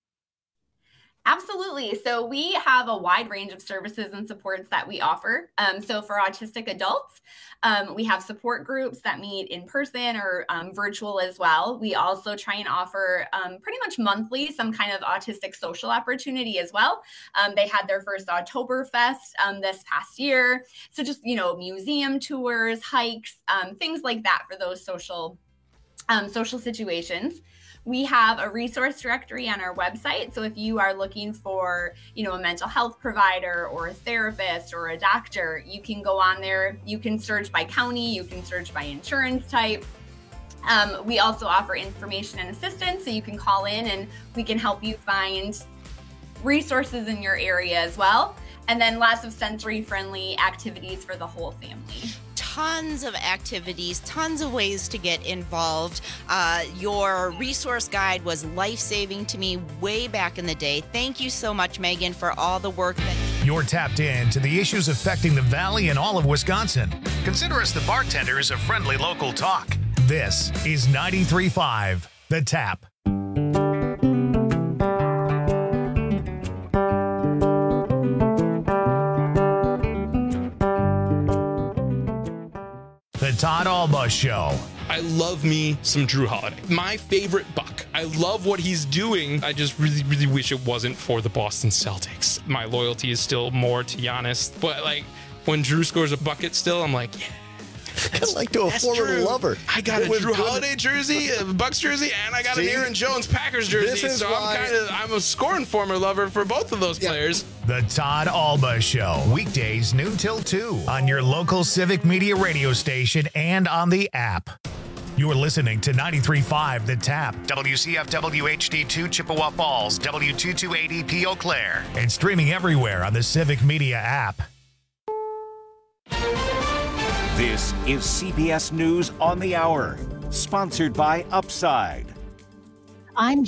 Absolutely. So we have a wide range of services and supports that we offer. Um, so for autistic adults, um, we have support groups that meet in person or um, virtual as well. We also try and offer um, pretty much monthly some kind of autistic social opportunity as well. Um, they had their first Oktoberfest um, this past year. So just, you know, museum tours, hikes, um, things like that for those social, um, social situations. We have a resource directory on our website. So if you are looking for, you know, a mental health provider or a therapist or a doctor, you can go on there. You can search by county, you can search by insurance type. Um, we also offer information and assistance, so you can call in and we can help you find resources in your area as well. And then lots of sensory-friendly activities for the whole family. Tons of activities, tons of ways to get involved. Uh, your resource guide was life-saving to me way back in the day. Thank you so much, Megan, for all the work that you're tapped in to the issues affecting the Valley and all of Wisconsin. Consider us the bartenders of friendly local talk. This is ninety-three point five The Tap. The Todd Alba Show. I love me some Drew Holiday. My favorite Buck. I love what he's doing. I just really, really wish it wasn't for the Boston Celtics. My loyalty is still more to Giannis. But, like, when Drew scores a bucket still, I'm like, yeah. Kind of like to a former Drew. lover. I got It a was Drew good. Holiday jersey, a Bucks jersey, and I got See? an Aaron Jones Packers jersey. This is so why- I'm kind of I'm a scoring former lover for both of those players. The Todd Alba Show. Weekdays noon till two on your local Civic Media radio station and on the app. You're listening to ninety-three point five The Tap, W C F W H D two Chippewa Falls, W two two eight E P Eau Claire, and streaming everywhere on the Civic Media app. This is C B S News on the Hour, sponsored by Upside. I'm